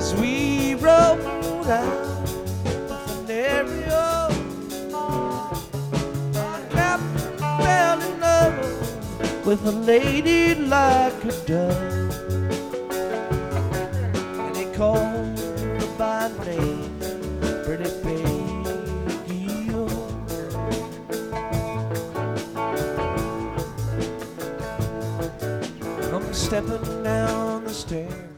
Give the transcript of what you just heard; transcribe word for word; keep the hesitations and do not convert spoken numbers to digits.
as we rode out the scenario. Our captain fell in love with a lady like a dove, and he called her by name, Pretty Peggy. I'm stepping down the stairs,